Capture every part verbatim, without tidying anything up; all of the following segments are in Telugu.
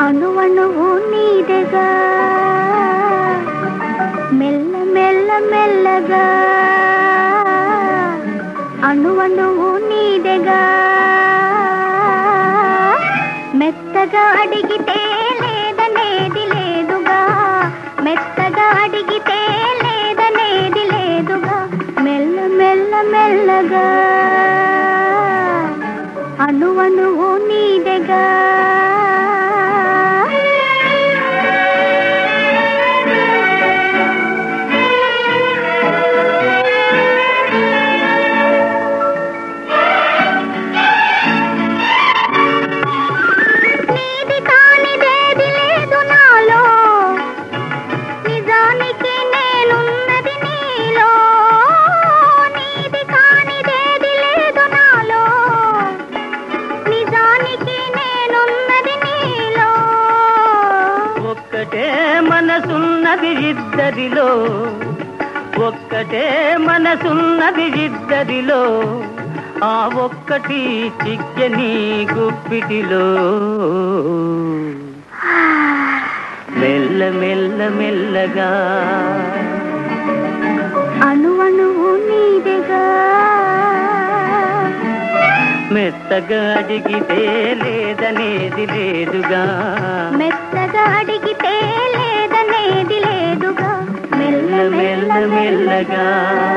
అణువణువు నీదెగా మెల్ల మెల్ల మెల్లగా అణువణువు నీదెగా మెత్తగా అడిగితే లేదనేది లేదుగా మెత్తగా అడిగితే లేదనేది లేదుగా మెల్ల మెల్ల మెల్లగా అణువణువు నీదెగా ఒక్కటే మనసున్నది ఇద్దరిలో ఒక్కటే మనసున్నది ఇద్దరిలో ఆ ఒక్కటి చిక్కని గుప్పిటిలో మెల్ల మెల్ల మెల్లగా అణువణువు నీదెగా మెత్తగా అడిగితే లేదనేది లేదుగా మెత్తగా అడిగితే లేదనేది లేదుగా మెల్ల మెల్ల మెల్లగా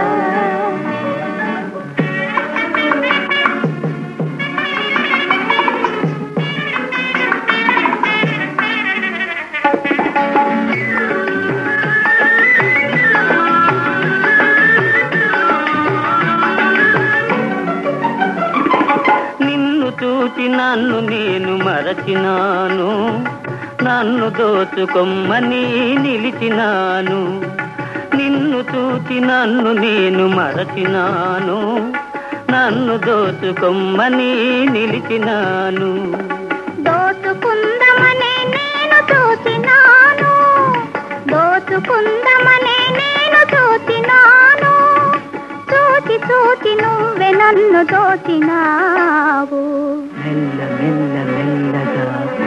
చూచి నన్ను నేను మరచినాను నన్ను దోచుకొమ్మని నిలిచినాను నిన్ను చూచి నన్ను నేను మరచినాను నన్ను దోచుకొమ్మని నిలిచినాను దోచుకుందమనే నేను చూచినాను దోచుకుందమనే నేను చూచినాను చూచి చూచి నువ్వే నన్ను దోచినావు మెల్ల మెల్ల మెల్లగా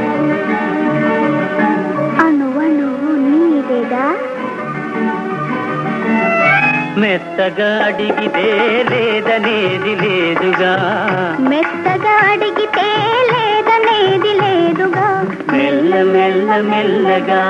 అణువణువు నీదెగా మెత్తగా అడిగితే లేదనేది లేదుగా మెత్తగా అడిగితే లేదనేది లేదుగా మెల్ల మెల్ల మెల్లగా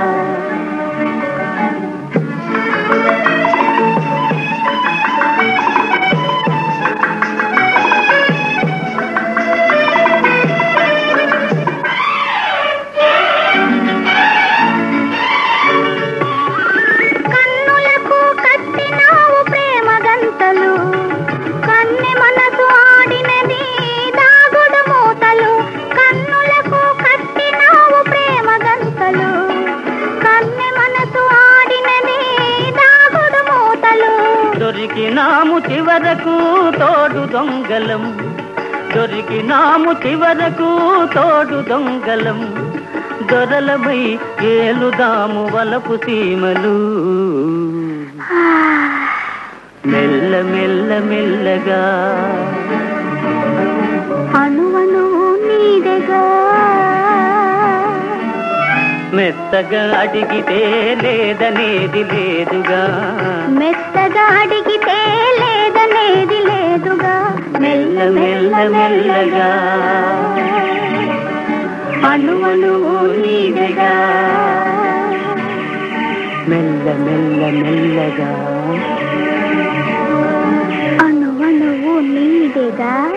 కన్నె మనసు ఆడినది దాగుడు మూతలు కన్నులకు కట్టినావు ప్రేమ గంతలు కన్నె మనసు ఆడినది దాగుడు మూతలు దొరికినాము చివరకు తోడు దొంగలం దొరికినాము చివరకు తోడు దొంగలం దొరలమై ఏలుదాము వలపు సీమలు మెల్ల మెల్ల మెల్లగా అణువణువు నీదెగా మెత్తగా అడిగితే లేదనేది లేదుగా మెత్తగా అడిగితే లేదనేది లేదుగా మెల్ల మెల్ల మెల్లగా అణువణువు నీదెగా మెల్ల మెల్ల మెల్లగా అణువణువు నీదెగా